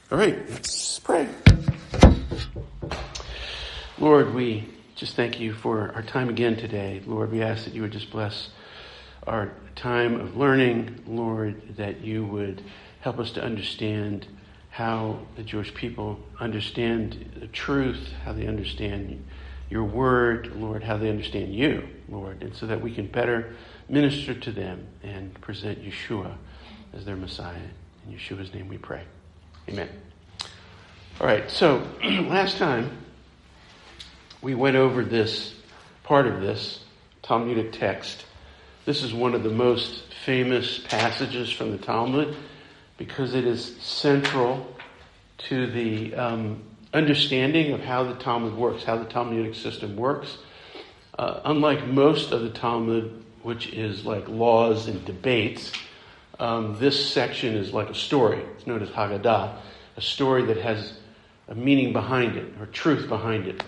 All right, let's pray. Lord, we just thank you for our time again today. Lord, we ask that you would just bless our time of learning. Lord, that you would help us to understand how the Jewish people understand the truth, how they understand your word, Lord, how they understand you, Lord, and so that we can better minister to them and present Yeshua as their Messiah. In Yeshua's name we pray. Amen. All right, so last time we went over this part of this Talmudic text. This is one of the most famous passages from the Talmud because it is central to the understanding of how the Talmud works, how the Talmudic system works. Unlike most of the Talmud, which is like laws and debates, this section is like a story. It's known as Haggadah, a story that has a meaning behind it, or truth behind it.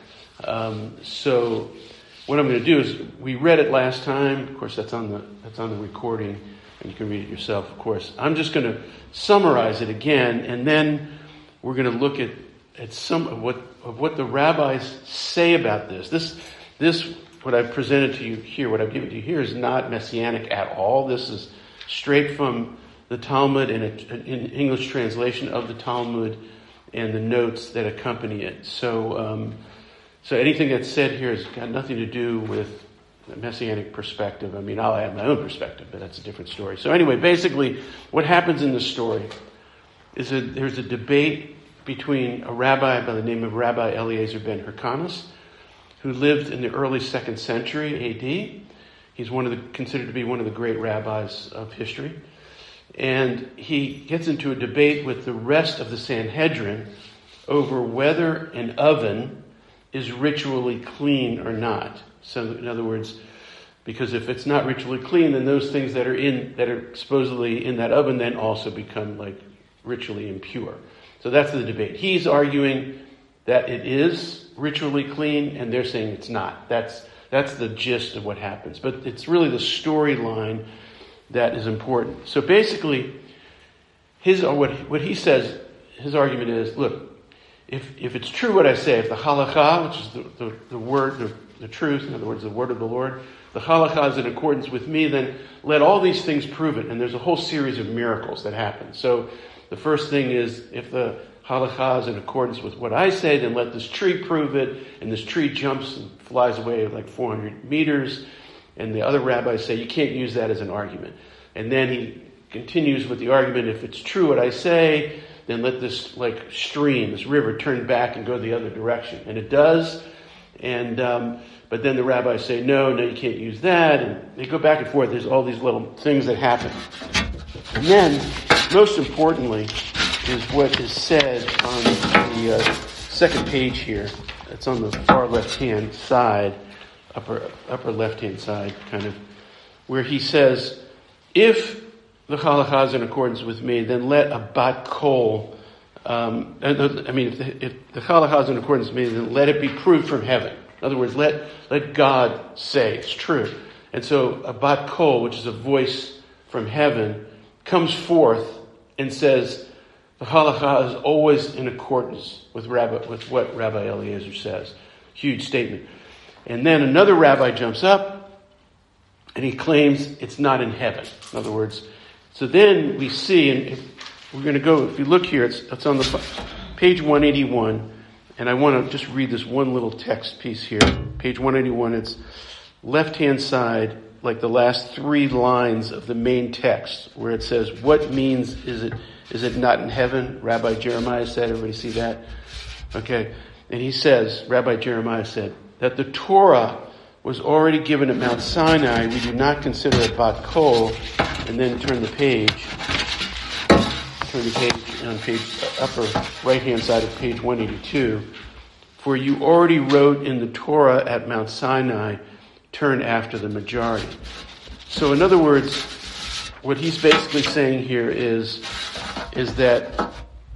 So what I'm going to do is, we read it last time. Of course, that's on the recording, and you can read it yourself, of course. I'm just going to summarize it again, and then we're going to look at some of what the rabbis say about this. This what I've presented to you here, what I've given to you here, is not messianic at all. This is straight from the Talmud and an English translation of the Talmud and the notes that accompany it. So anything that's said here has got nothing to do with the messianic perspective. I mean, I'll have my own perspective, but that's a different story. So anyway, basically, what happens in the story is that there's a debate between a rabbi by the name of Rabbi Eliezer ben Hyrcanus, who lived in the early 2nd century A.D. He's considered to be one of the great rabbis of history. And he gets into a debate with the rest of the Sanhedrin over whether an oven is ritually clean or not. So in other words, because if it's not ritually clean, then those things that are supposedly in that oven then also become like ritually impure. So that's the debate. He's arguing that it is ritually clean, and they're saying it's not. That's the gist of what happens. But it's really the storyline that is important. So basically, what he says, his argument is, look, if it's true what I say, if the halakha, which is the word, the truth, in other words, the word of the Lord, the halakha is in accordance with me, then let all these things prove it. And there's a whole series of miracles that happen. So the first thing is, if the halakha is in accordance with what I say, then let this tree prove it. And this tree jumps and flies away like 400 meters. And the other rabbis say, you can't use that as an argument. And then he continues with the argument, if it's true what I say, then let this like stream, this river, turn back and go the other direction. And it does. And but then the rabbis say, no, you can't use that. And they go back and forth. There's all these little things that happen. And then, most importantly, is what is said on the second page here. It's on the far left-hand side, upper left-hand side, kind of, where he says, if the halakha is in accordance with me, then let a bat kol, if the halakha is in accordance with me, then let it be proved from heaven. In other words, let God say it's true. And so a bat kol, which is a voice from heaven, comes forth and says, the halakha is always in accordance with what Rabbi Eliezer says. Huge statement. And then another rabbi jumps up and he claims it's not in heaven. In other words, so then we see, and if you look here, it's on the page 181, and I want to just read this one little text piece here. Page 181, it's left-hand side, like the last 3 lines of the main text, where it says, what means is it not in heaven? Rabbi Jeremiah said, everybody see that? Okay. And he says, Rabbi Jeremiah said, that the Torah was already given at Mount Sinai. We do not consider it bat kol. And then turn the page on page upper right-hand side of page 182. For you already wrote in the Torah at Mount Sinai, turn after the majority. So in other words, what he's basically saying here is that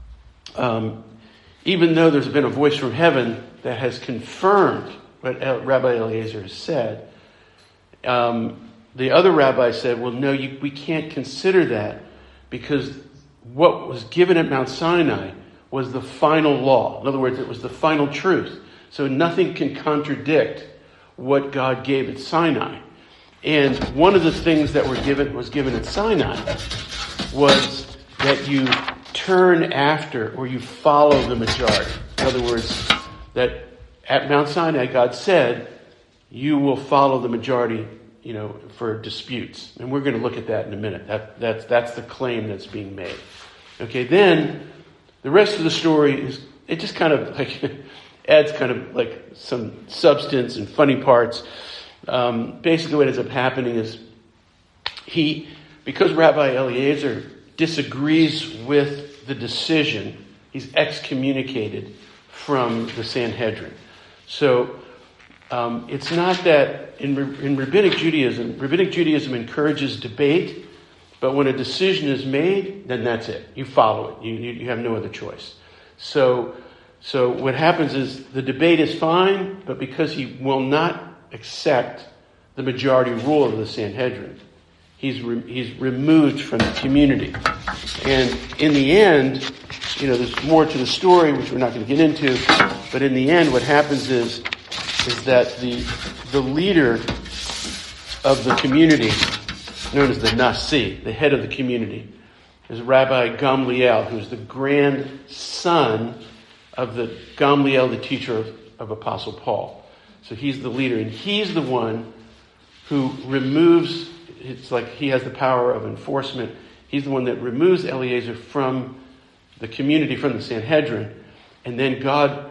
even though there's been a voice from heaven that has confirmed what Rabbi Eliezer has said, the other rabbi said, well, no, we can't consider that because what was given at Mount Sinai was the final law. In other words, it was the final truth. So nothing can contradict what God gave at Sinai. And one of the things that was given at Sinai was that you turn after or you follow the majority. In other words, that at Mount Sinai, God said, you will follow the majority, for disputes. And we're going to look at that in a minute. That's the claim that's being made. Okay, then the rest of the story it just kind of adds kind of like some substance and funny parts. Basically what ends up happening is because Rabbi Eliezer disagrees with the decision, he's excommunicated from the Sanhedrin. So it's not that in Rabbinic Judaism encourages debate, but when a decision is made, then that's it. You follow it. You have no other choice. So what happens is the debate is fine, but because he will not accept the majority rule of the Sanhedrin, he's removed from the community. And in the end, there's more to the story, which we're not going to get into, but in the end, what happens is that the leader of the community, known as the Nasi, the head of the community, is Rabbi Gamliel, who's the grandson of the Gamliel, the teacher of Apostle Paul. So he's the leader, and he's the one who removes, it's like he has the power of enforcement. He's the one that removes Eliezer from the community, from the Sanhedrin, and then God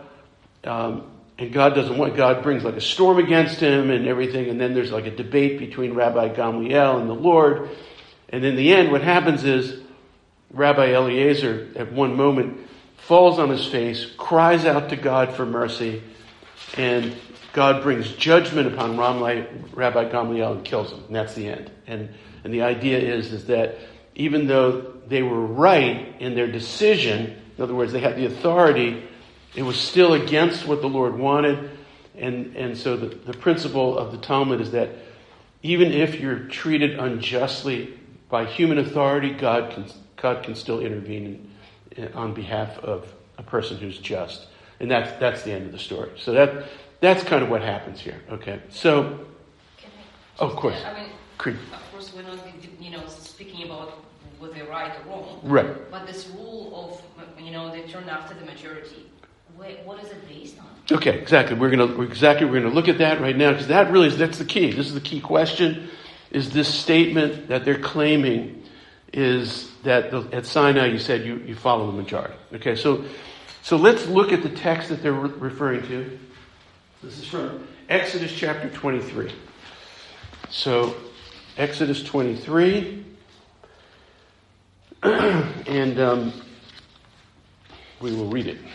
doesn't want, God brings like a storm against him and everything, and then there's like a debate between Rabbi Gamliel and the Lord, and in the end what happens is Rabbi Eliezer at one moment falls on his face, cries out to God for mercy, and God brings judgment upon Rabbi Gamliel and kills him, and that's the end. And the idea is that even though they were right in their decision, in other words, they had the authority, it was still against what the Lord wanted. And so the principle of the Talmud is that even if you're treated unjustly by human authority, God can still intervene on behalf of a person who's just. And that's the end of the story. So that's kind of what happens here. Okay. So, of course. Of course, we're not, speaking about whether they're right or wrong. Right. But this rule of, they turn after the majority. What is it based on? Okay, exactly. We're gonna look at that right now, because that's the key. This is the key question. Is this statement that they're claiming is that at Sinai you said you follow the majority? Okay, so let's look at the text that they're referring to. This is from Exodus chapter 23. So Exodus 23, and we will read it.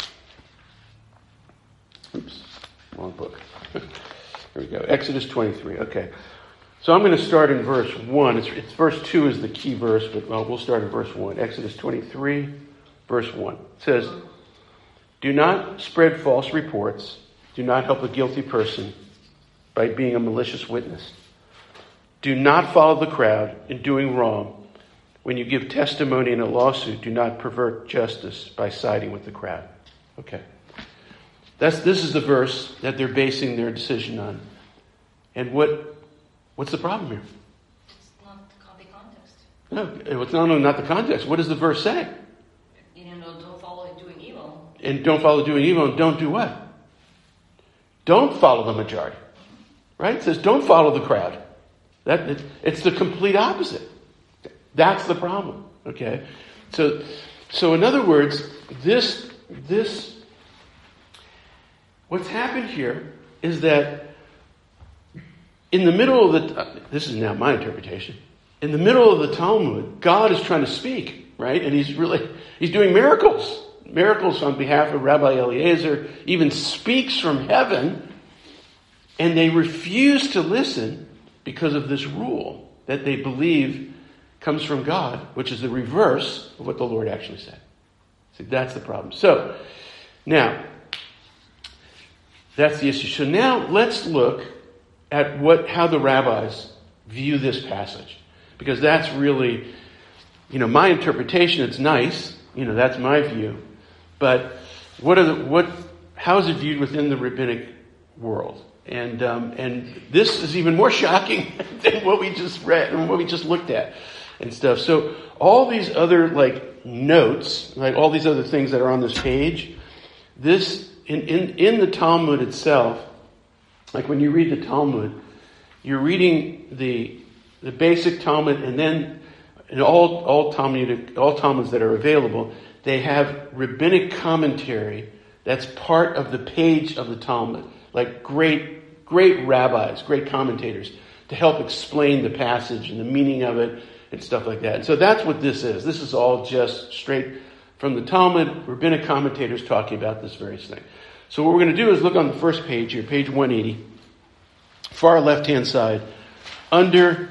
Oops, wrong book. Here we go. Exodus 23. Okay. So I'm going to start in verse 1. It's verse 2 is the key verse, but we'll start in verse 1. Exodus 23, verse 1. It says, "Do not spread false reports. Do not help a guilty person by being a malicious witness. Do not follow the crowd in doing wrong. When you give testimony in a lawsuit, do not pervert justice by siding with the crowd." Okay. This is the verse that they're basing their decision on. And what's the problem here? It's not the context. No, it's not the context. What does the verse say? Don't follow doing evil. And don't follow doing evil, and don't do what? Don't follow the majority. Right? It says don't follow the crowd. It's the complete opposite. That's the problem. Okay? So in other words, this what's happened here is that in the middle of this is now my interpretation, in the middle of the Talmud, God is trying to speak, right? And he's doing miracles on behalf of Rabbi Eliezer, even speaks from heaven, and they refuse to listen because of this rule that they believe comes from God, which is the reverse of what the Lord actually said. See, that's the problem. So, now, that's the issue. So now let's look at how the rabbis view this passage. Because that's really, my interpretation. It's nice. That's my view. But how is it viewed within the rabbinic world? And this is even more shocking than what we just read and what we just looked at and stuff. So all these other notes, all these other things that are on this page, this in the Talmud itself, like when you read the Talmud, you're reading the basic Talmud, and then in all Talmuds that are available, they have rabbinic commentary that's part of the page of the Talmud, like great rabbis, great commentators, to help explain the passage and the meaning of it and stuff like that. And so that's what this is. This is all just straight from the Talmud, rabbinic commentators talking about this various thing. So what we're going to do is look on the first page here, page 180, far left-hand side, under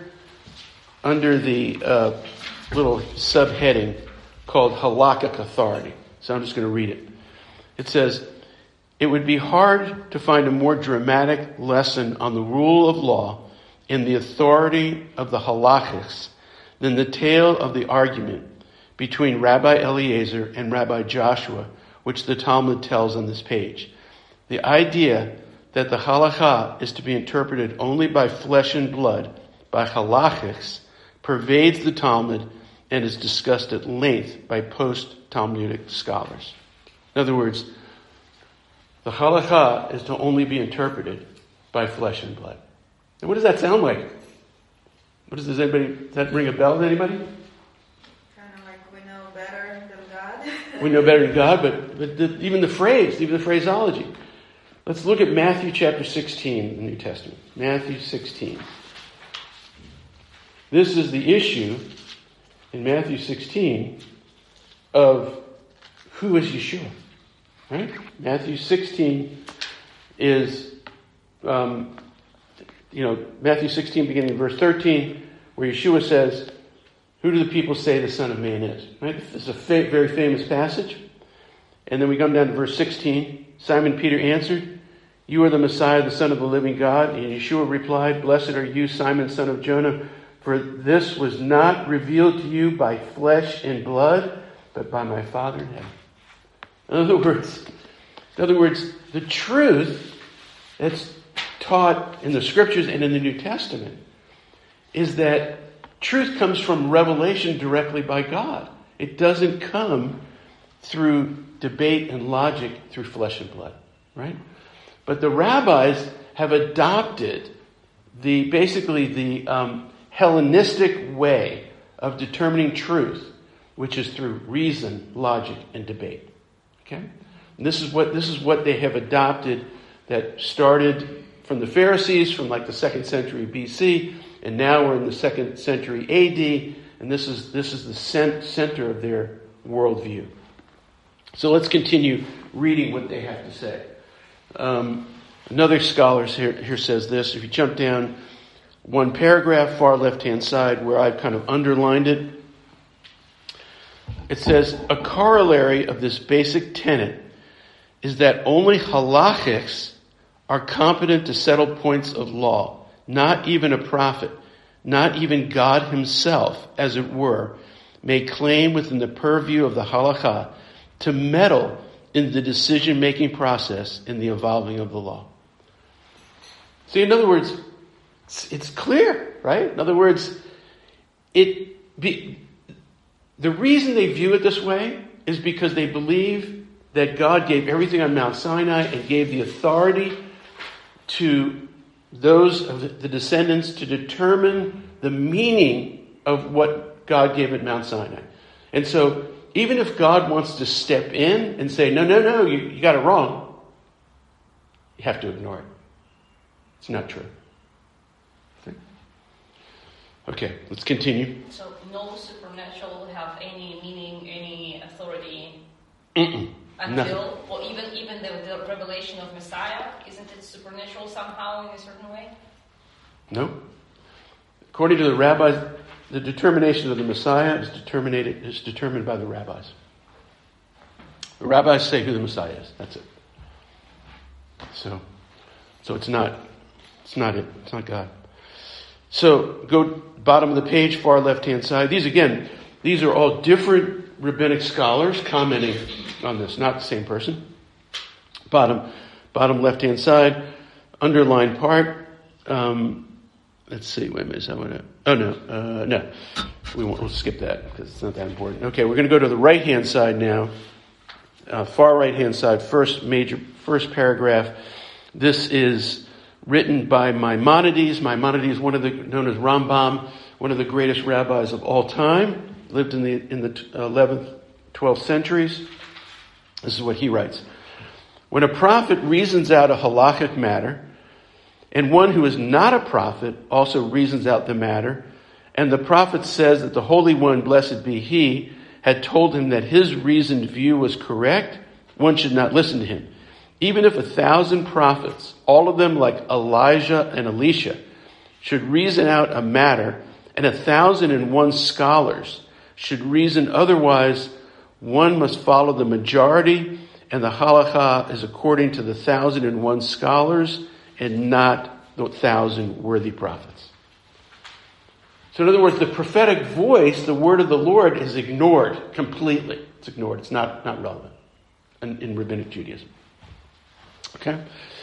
the little subheading called Halakhic Authority. So I'm just going to read it. It says, "It would be hard to find a more dramatic lesson on the rule of law and the authority of the halachics than the tale of the argument between Rabbi Eliezer and Rabbi Joshua, which the Talmud tells on this page. The idea that the halakha is to be interpreted only by flesh and blood, by halachics, pervades the Talmud and is discussed at length by post-Talmudic scholars." In other words, the halakha is to only be interpreted by flesh and blood. And what does that sound like? Does that ring a bell to anybody? Kind of like we know better than God. We know better than God, but even the phraseology. Let's look at Matthew chapter 16 in the New Testament. Matthew 16. This is the issue in Matthew 16 of who is Yeshua, right? Matthew 16 is, Matthew 16 beginning in verse 13, where Yeshua says, "Who do the people say the Son of Man is?" Right? This is a very famous passage. And then we come down to verse 16. Simon Peter answered, "You are the Messiah, the Son of the living God." And Yeshua replied, "Blessed are you, Simon, son of Jonah, for this was not revealed to you by flesh and blood, but by my Father in heaven." In other words, the truth that's taught in the Scriptures and in the New Testament is that truth comes from revelation directly by God. It doesn't come through debate and logic through flesh and blood, right? But the rabbis have adopted the Hellenistic way of determining truth, which is through reason, logic, and debate. Okay? And this is what they have adopted, that started from the Pharisees from the 2nd century BC, and now we're in the 2nd century AD, and this is the center of their worldview. So let's continue reading what they have to say. Another scholar here says this. If you jump down one paragraph, far left-hand side, where I've kind of underlined it, it says, "A corollary of this basic tenet is that only halachics are competent to settle points of law. Not even a prophet, not even God himself, as it were, may claim within the purview of the halakha to meddle in the decision-making process in the evolving of the law." See, in other words, it's clear, right? In other words, the reason they view it this way is because they believe that God gave everything on Mount Sinai and gave the authority to those of the descendants to determine the meaning of what God gave at Mount Sinai. And so, even if God wants to step in and say, no, you got it wrong, you have to ignore it. It's not true. Okay, let's continue. So no supernatural have any meaning, any authority Nothing. until, or even the revelation of Messiah, isn't it supernatural somehow in a certain way? No. According to the rabbis, the determination of the Messiah is determined by the rabbis. The rabbis say who the Messiah is. That's it. So it's not it. It's not God. So go bottom of the page, far left-hand side. These are all different rabbinic scholars commenting on this, not the same person. Bottom left-hand side, underlined part. Let's see, wait a minute. No. We'll skip that because it's not that important. Okay, we're going to go to the right-hand side now. Far right-hand side, first paragraph. This is written by Maimonides. Maimonides, known as Rambam, one of the greatest rabbis of all time, lived in the 11th, 12th centuries. This is what he writes. When a prophet reasons out a halakhic matter, and one who is not a prophet also reasons out the matter, and the prophet says that the Holy One, blessed be He, had told him that his reasoned view was correct, one should not listen to him. Even if 1,000 prophets, all of them like Elijah and Elisha, should reason out a matter, and 1,001 scholars should reason otherwise, one must follow the majority, and the halakha is according to the 1,001 scholars and not the 1,000 worthy prophets. So in other words, the prophetic voice, the word of the Lord, is ignored completely. It's ignored. It's not relevant in rabbinic Judaism. Okay?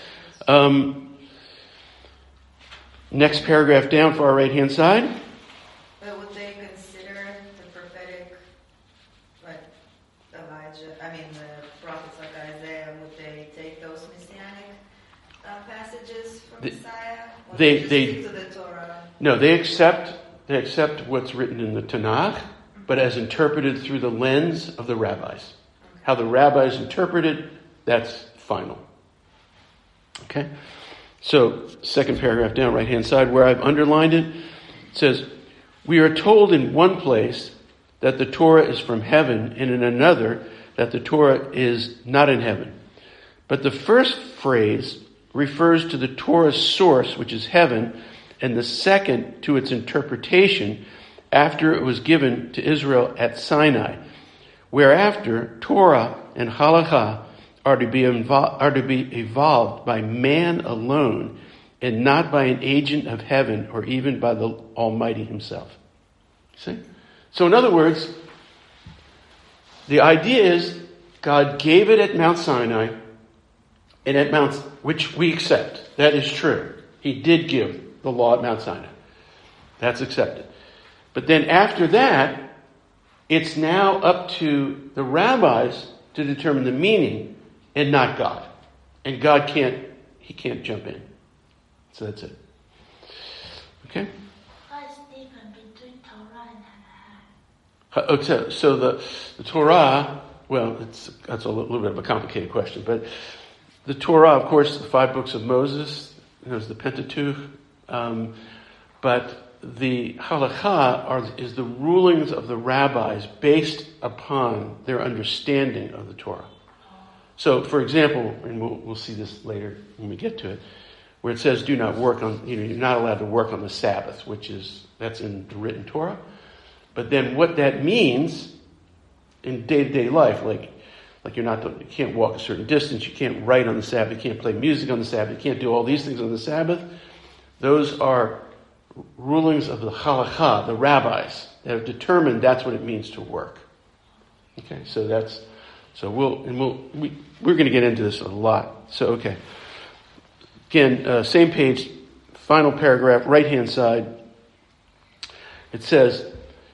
Next paragraph down, far right-hand side. But would they consider the prophetic, like the prophets like Isaiah, would they take those messianic passages from Messiah? Or They stick to the Torah? No, they accept what's written in the Tanakh, but as interpreted through the lens of the rabbis. Okay. How the rabbis interpret it, that's final. Okay? So, second paragraph down, right-hand side, where I've underlined it, it says, we are told in one place that the Torah is from heaven, and in another that the Torah is not in heaven. But the first phrase refers to the Torah's source, which is heaven, and the second to its interpretation after it was given to Israel at Sinai, whereafter Torah and halakha are to be evolved by man alone and not by an agent of heaven or even by the Almighty himself. See? So in other words, the idea is God gave it at Mount Sinai and at Mount, which we accept. That is true. He did give the law at Mount Sinai. That's accepted. But then after that, it's now up to the rabbis to determine the meaning and not God. And God can't jump in. So that's it. Okay? What is different between Torah and Halakha? So the Torah, well, that's a little bit of a complicated question, but the Torah, of course, the 5 books of Moses, there's the Pentateuch, but the halakha is the rulings of the rabbis based upon their understanding of the Torah. So, for example, and we'll see this later when we get to it, where it says do not work on, you're not allowed to work on the Sabbath, that's in the written Torah. But then what that means in day-to-day life, like you can't walk a certain distance, you can't write on the Sabbath, you can't play music on the Sabbath, you can't do all these things on the Sabbath. Those are rulings of the halakha, the rabbis, that have determined that's what it means to work. Okay, we're going to get into this a lot. So, okay. Again, same page, final paragraph, right-hand side. It says,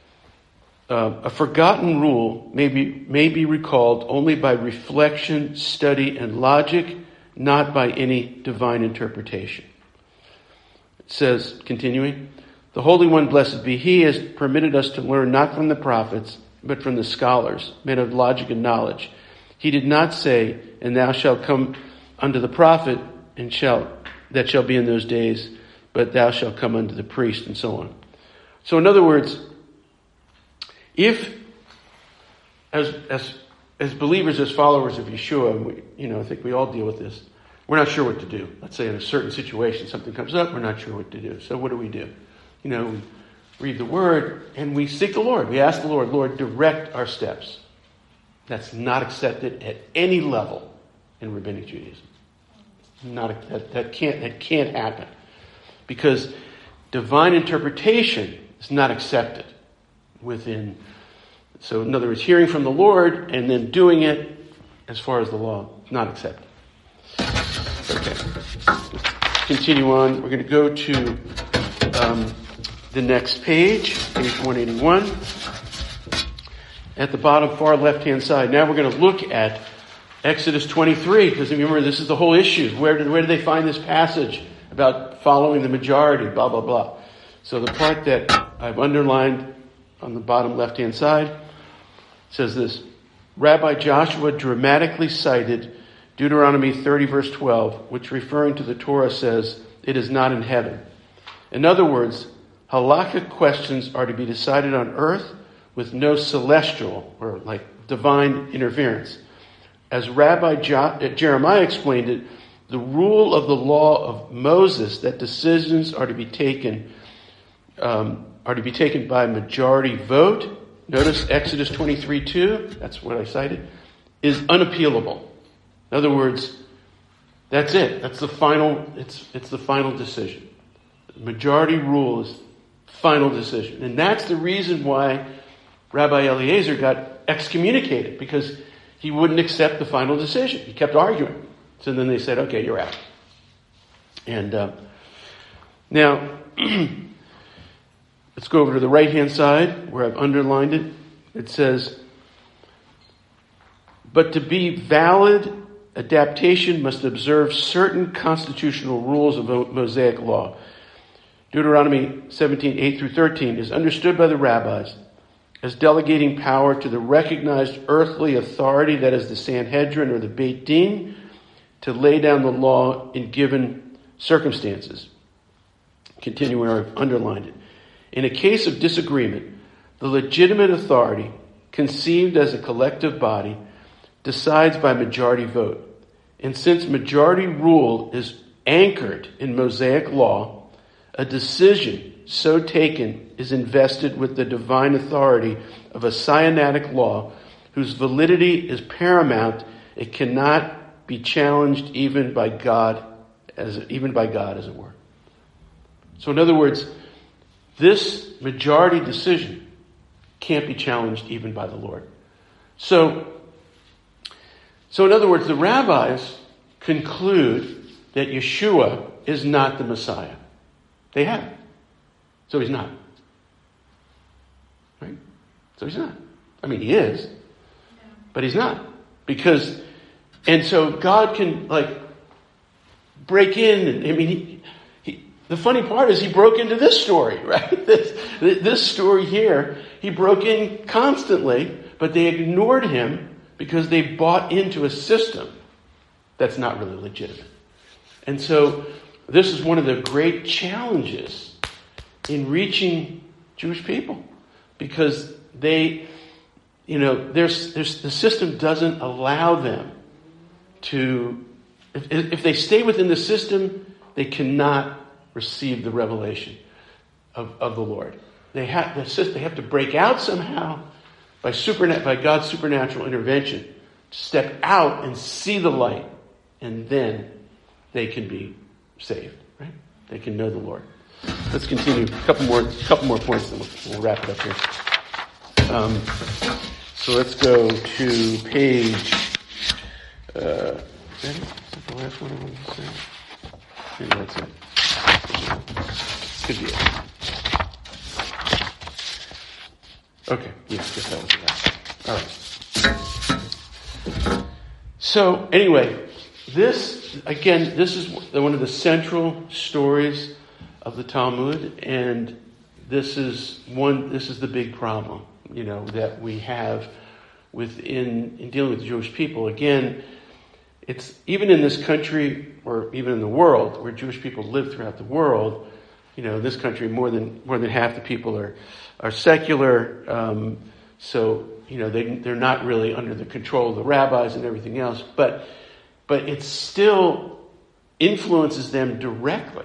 a forgotten rule may be recalled only by reflection, study, and logic, not by any divine interpretation. It says, continuing, the Holy One, blessed be He, has permitted us to learn not from the prophets, but from the scholars, men of logic and knowledge. He did not say, and thou shalt come unto the prophet, and that shall be in those days, but thou shalt come unto the priest, and so on. So in other words, if, as believers, as followers of Yeshua, I think we all deal with this, we're not sure what to do. Let's say in a certain situation, something comes up, we're not sure what to do. So what do? We read the Word, and we seek the Lord. We ask the Lord, direct our steps. That's not accepted at any level in rabbinic Judaism. That can't happen. Because divine interpretation is not accepted within. So in other words, hearing from the Lord and then doing it as far as the law, not accepted. Okay. Let's continue on. We're going to go to the next page 181. At the bottom far left-hand side. Now we're going to look at Exodus 23, because remember, this is the whole issue. Where did they find this passage about following the majority, blah, blah, blah. So the part that I've underlined on the bottom left-hand side says this: Rabbi Joshua dramatically cited Deuteronomy 30 verse 12, which referring to the Torah says, it is not in heaven. In other words, halakhic questions are to be decided on earth with no celestial or like divine interference. As Rabbi Jeremiah explained it, the rule of the law of Moses that decisions are to be taken by majority vote. Notice Exodus 23:2, that's what I cited, is unappealable. In other words, that's it. That's the final, it's the final decision. Majority rule is final decision. And that's the reason why Rabbi Eliezer got excommunicated, because he wouldn't accept the final decision. He kept arguing. So then they said, okay, you're out. And now, let's go over to the right-hand side where I've underlined it. It says, but to be valid, adaptation must observe certain constitutional rules of Mosaic law. Deuteronomy 17, 8-13 is understood by the rabbis as delegating power to the recognized earthly authority, that is the Sanhedrin or the Beit Din, to lay down the law in given circumstances. Continue where I've underlined it. In a case of disagreement, the legitimate authority, conceived as a collective body, decides by majority vote. And since majority rule is anchored in Mosaic law, a decision so taken is invested with the divine authority of a Sinaitic law whose validity is paramount. It cannot be challenged even by God, as it were. So in other words, this majority decision can't be challenged even by the Lord. So in other words, the rabbis conclude that Yeshua is not the Messiah. They have. So he's not. Right? So he's not. I mean, he is, but he's not. And so God can break in. I mean, the funny part is he broke into this story, right? This story here, he broke in constantly, but they ignored him because they bought into a system that's not really legitimate. And so this is one of the great challenges in reaching Jewish people, because the system doesn't allow them to, if they stay within the system, they cannot receive the revelation of the Lord. They have to break out somehow by God's supernatural intervention, step out and see the light, and then they can be saved. Right? They can know the Lord. Let's continue. A couple more points, and we'll wrap it up here. So let's go to page. Is that the last one I wanted to say? Maybe that's it. Could be it. Okay. Yeah, I guess that was the last. All right. So anyway, this is one of the central stories of the Talmud, and this is the big problem, that we have in dealing with the Jewish people. Again, it's even in this country, or even in the world, where Jewish people live throughout the world. In this country, more than half the people are secular, so they're not really under the control of the rabbis and everything else. But it still influences them directly.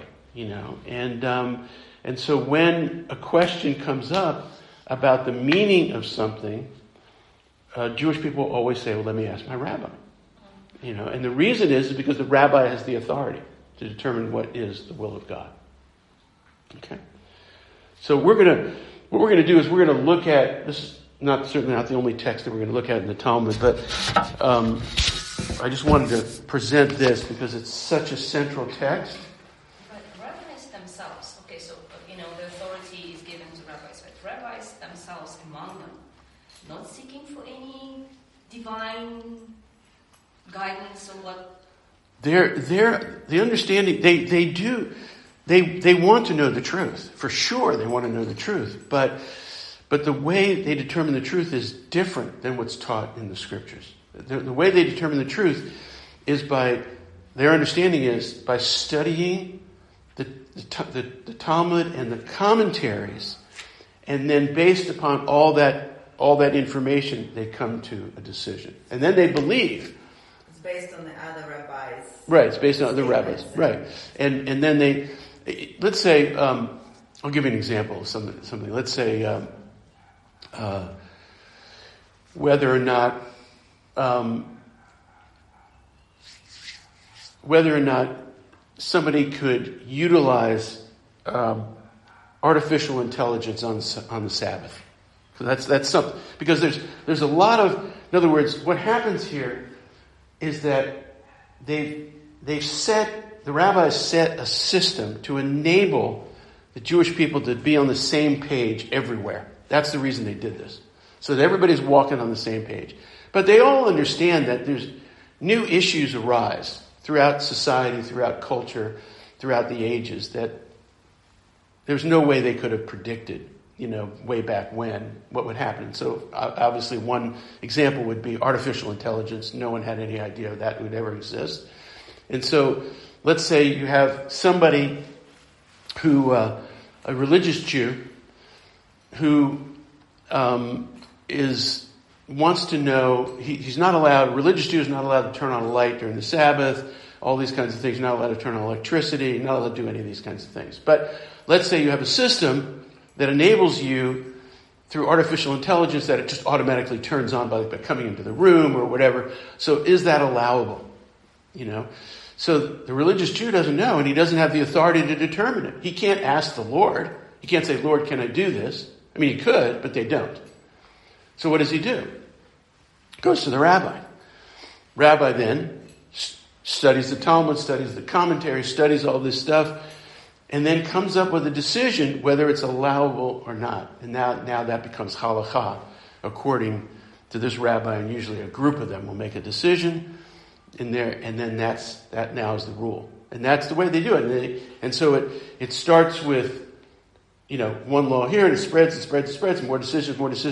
And so when a question comes up about the meaning of something, Jewish people always say, well, let me ask my rabbi. And the reason is because the rabbi has the authority to determine what is the will of God. Okay? So what we're going to do is we're going to look at this. certainly not the only text that we're going to look at in the Talmud, but I just wanted to present this because it's such a central text. But rabbis themselves, okay, so, the authority is given to rabbis, but rabbis themselves among them, not seeking for any divine guidance or what? The understanding, they want to know the truth. For sure they want to know the truth, but the way they determine the truth is different than what's taught in the scriptures. The way they determine the truth is their understanding is by studying the Talmud and the commentaries, and then based upon all that information, they come to a decision. And then they believe. It's based on the other rabbis. Right, it's based on other rabbis. Right. And then let's say, I'll give you an example of something. Let's say, whether or not somebody could utilize artificial intelligence on the Sabbath. So that's something, because there's a lot of, in other words, what happens here is that the rabbis set a system to enable the Jewish people to be on the same page everywhere. That's the reason they did this. So that everybody's walking on the same page. But they all understand that there's new issues arise throughout society, throughout culture, throughout the ages, that there's no way they could have predicted, way back when, what would happen. So obviously one example would be artificial intelligence. No one had any idea that would ever exist. And so let's say you have somebody who, a religious Jew, who wants to know, religious Jew is not allowed to turn on a light during the Sabbath, all these kinds of things. You're not allowed to turn on electricity, you're not allowed to do any of these kinds of things. But let's say you have a system that enables you, through artificial intelligence, that it just automatically turns on by coming into the room or whatever. So is that allowable? So the religious Jew doesn't know, and he doesn't have the authority to determine it. He can't ask the Lord. He can't say, Lord, can I do this? I mean, he could, but they don't. So what does he do? Goes to the rabbi. Rabbi then studies the Talmud, studies the commentary, studies all this stuff, and then comes up with a decision whether it's allowable or not. And now that becomes halakha, according to this rabbi, and usually a group of them will make a decision, and then that now is the rule. And that's the way they do it. And so it starts with, one law here, and it spreads, and more decisions.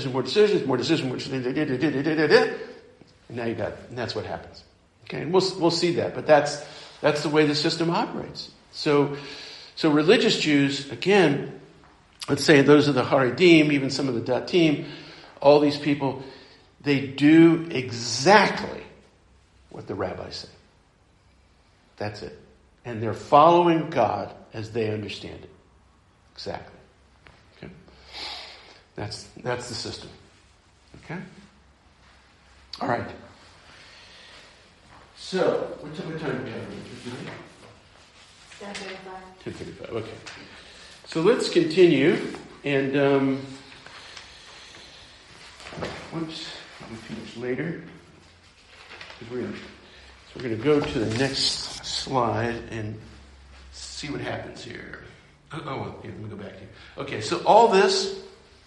And now you got it. And that's what happens. Okay, and we'll see that. But that's the way the system operates. So religious Jews, again, let's say those are the Haredim, even some of the Datim, all these people, they do exactly what the rabbis say. That's it. And they're following God as they understand it. Exactly. Okay. That's the system. Okay? All right. So, what time do we have? 10:35. Okay. So let's continue, and whoops, I'll finish later. We're going to go to the next slide and see what happens here. Let me go back here. Okay, so all this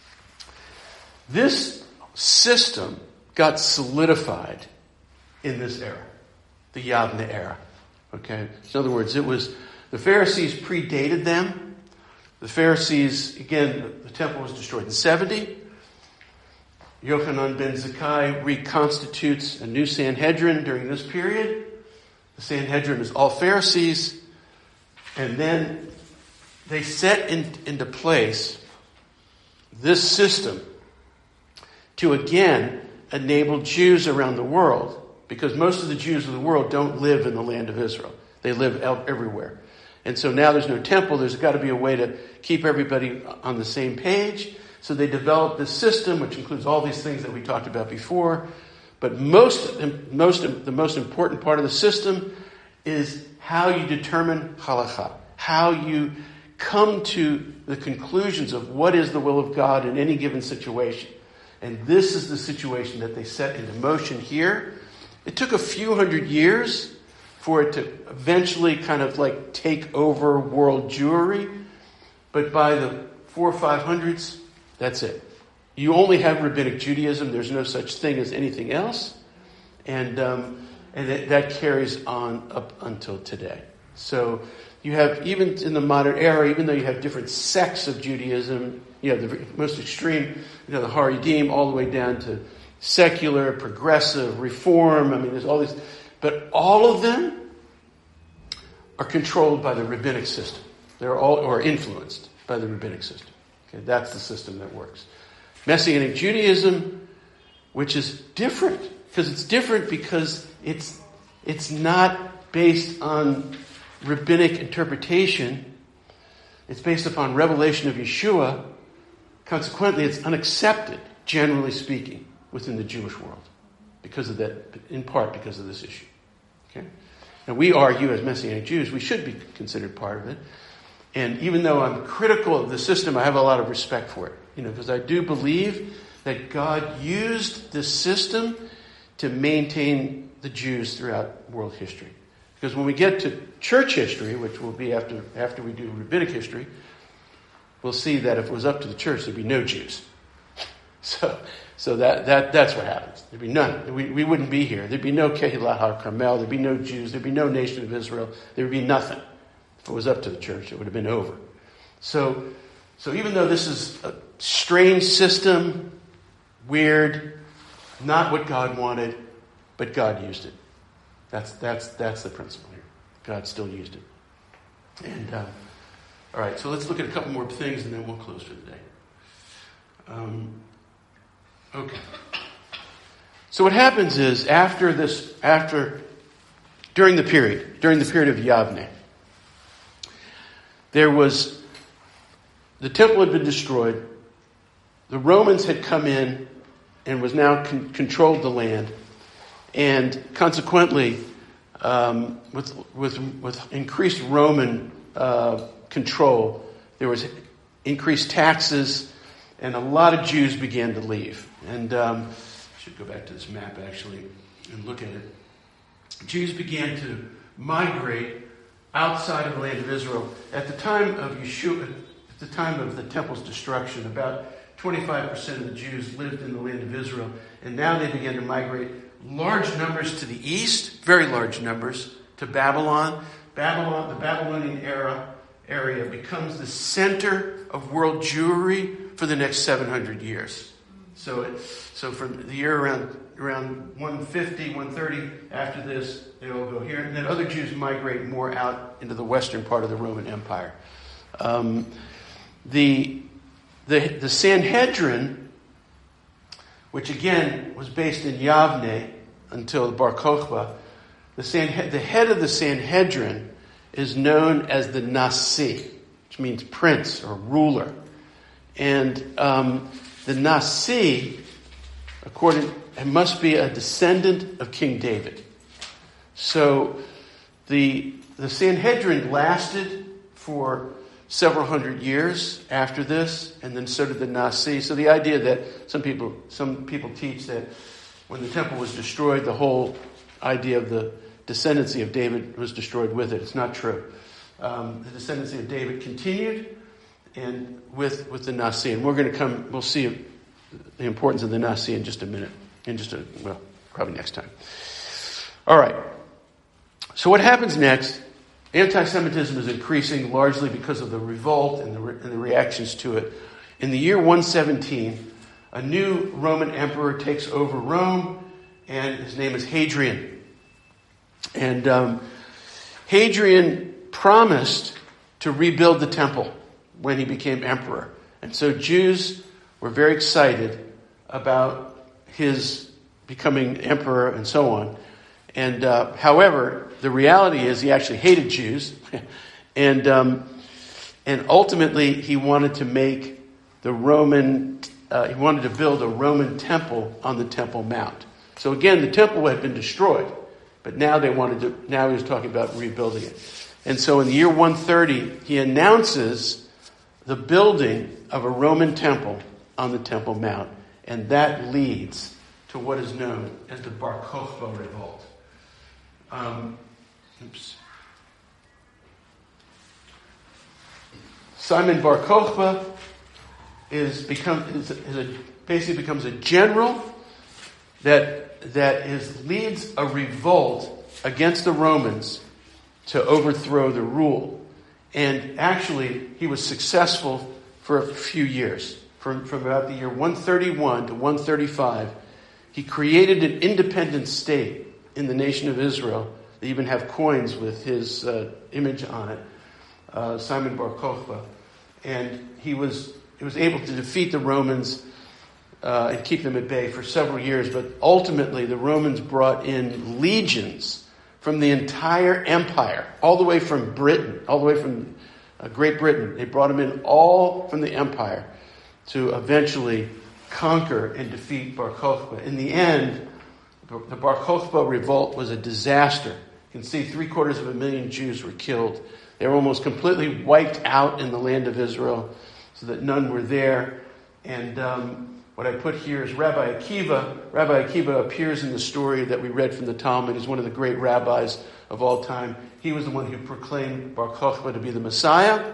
system got solidified in this era, the Yavne era. Okay, in other words, it was the Pharisees predated them. The Pharisees, again, the temple was destroyed in 70. Yochanan ben Zakkai reconstitutes a new Sanhedrin during this period. The Sanhedrin is all Pharisees. And then they set into place this system to again enable Jews around the world, because most of the Jews of the world don't live in the land of Israel. They live everywhere. And so now there's no temple. There's got to be a way to keep everybody on the same page. So they developed this system, which includes all these things that we talked about before. But the most important part of the system is how you determine halakha, how you come to the conclusions of what is the will of God in any given situation. And this is the situation that they set into motion here. It took a few hundred years for it to eventually kind of like take over world Jewry. But by the 400s or 500s, that's it. You only have rabbinic Judaism. There's no such thing as anything else. And that carries on up until today. So you have, even in the modern era, even though you have different sects of Judaism, you have the most extreme, the Haredim, all the way down to secular, progressive, reform. I mean, there's all these, but all of them are controlled by the rabbinic system. They're all, or influenced by the rabbinic system. Okay, that's the system that works. Messianic Judaism, which is different, because it's not based on rabbinic interpretation. It's based upon revelation of Yeshua. Consequently, it's unaccepted, generally speaking, within the Jewish world because of that, in part because of this issue. Okay? Now, we argue as Messianic Jews, we should be considered part of it. And even though I'm critical of the system, I have a lot of respect for it. Because I do believe that God used this system to maintain the Jews throughout world history. Because when we get to church history, which will be after we do rabbinic history, we'll see that if it was up to the church, there'd be no Jews. So that's what happens. There'd be none. We wouldn't be here. There'd be no Kehilat HaCarmel. There'd be no Jews. There'd be no nation of Israel. There would be nothing. If it was up to the church, it would have been over. So even though this is a strange system, weird, not what God wanted, but God used it. That's the principle here. God still used it. And all right, so let's look at a couple more things, and then we'll close for the day. Okay. So what happens is during the period of Yavne, the temple had been destroyed. The Romans had come in and was now controlled the land. And consequently, with increased Roman control, there was increased taxes, and a lot of Jews began to leave. And I should go back to this map actually and look at it. Jews began to migrate outside of the land of Israel. At the time of Yeshua, at the time of the temple's destruction, about 25% of the Jews lived in the land of Israel, and now they began to migrate large numbers to the east, very large numbers, to Babylon. The Babylonian area becomes the center of world Jewry for the next 700 years. So from the year around 150, 130, after this, they all go here. And then other Jews migrate more out into the western part of the Roman Empire. The Sanhedrin, which again was based in Yavne until Bar Kokhba, the head of the Sanhedrin is known as the Nasi, which means prince or ruler. And the Nasi, it must be a descendant of King David. So the Sanhedrin lasted for several hundred years after this, and then so did the Nasi. So the idea that some people teach that when the temple was destroyed, the whole idea of the descendancy of David was destroyed with it. It's not true. The descendancy of David continued, and with the Nasi, and we'll see the importance of the Nasi in just a minute. Probably next time. All right. So what happens next? Anti-Semitism is increasing largely because of the revolt and the reactions to it. In the year 117, a new Roman emperor takes over Rome, and his name is Hadrian. And Hadrian promised to rebuild the temple when he became emperor. And so Jews were very excited about his becoming emperor and so on. And however, the reality is he actually hated Jews, and ultimately he wanted to make he wanted to build a Roman temple on the Temple Mount. So again, the temple had been destroyed, but now he was talking about rebuilding it. And so in the year 130, he announces the building of a Roman temple on the Temple Mount. And that leads to what is known as the Bar Kokhba revolt. Simon Bar Kokhba basically becomes a general that leads a revolt against the Romans to overthrow the rule. And actually, he was successful for a few years. From about the year 131 to 135, he created an independent state in the nation of Israel. They even have coins with his image on it, Simon Bar Kokhba. And he was able to defeat the Romans and keep them at bay for several years. But ultimately, the Romans brought in legions from the entire empire, all the way from Britain, all the way from Great Britain. They brought them in all from the empire to eventually conquer and defeat Bar Kokhba. In the end, the Bar Kokhba revolt was a disaster. You can see 750,000 Jews were killed. They were almost completely wiped out in the land of Israel so that none were there. And what I put here is Rabbi Akiva. Rabbi Akiva appears in the story that we read from the Talmud. He's one of the great rabbis of all time. He was the one who proclaimed Bar Kokhba to be the Messiah.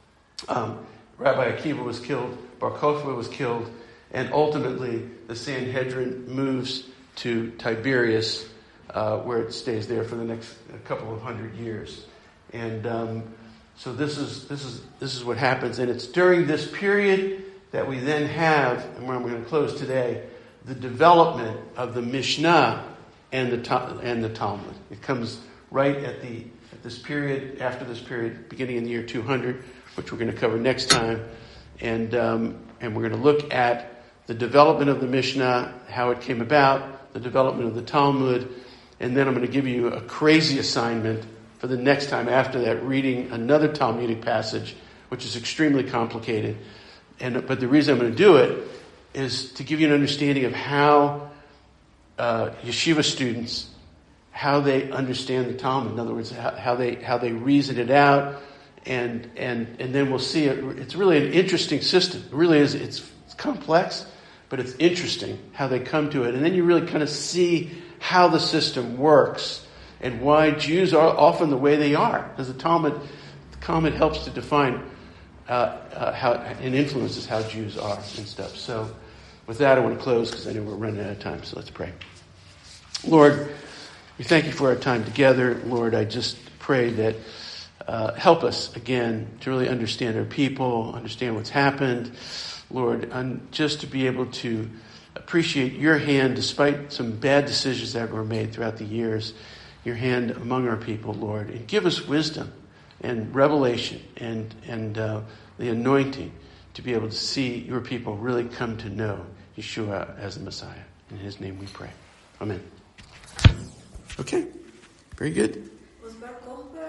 Rabbi Akiva was killed. Bar Kokhba was killed. And ultimately, the Sanhedrin moves to Tiberias, where it stays there for the next couple of hundred years. And so this is what happens. And it's during this period that we then have, and where I'm going to close today, the development of the Mishnah and the Talmud. It comes right at this period, after this period, beginning in the year 200, which we're going to cover next time. And we're going to look at the development of the Mishnah, how it came about, the development of the Talmud, and then I'm going to give you a crazy assignment for the next time after that, reading another Talmudic passage, which is extremely complicated. But the reason I'm going to do it is to give you an understanding of how yeshiva students, how they understand the Talmud. In other words, how they reason it out, and then we'll see it. It's really an interesting system. It really is. It's complex, but it's interesting how they come to it. And then you really kind of see how the system works and why Jews are often the way they are. Because the Talmud helps to define how and influences how Jews are and stuff. So with that, I want to close because I know we're running out of time. So let's pray. Lord, we thank you for our time together. Lord, I just pray that help us again to really understand our people, understand what's happened. Lord, and just to be able to appreciate your hand despite some bad decisions that were made throughout the years, your hand among our people, Lord, and give us wisdom and revelation and the anointing to be able to see your people really come to know Yeshua as the Messiah. In his name we pray. Amen. Okay. Very good.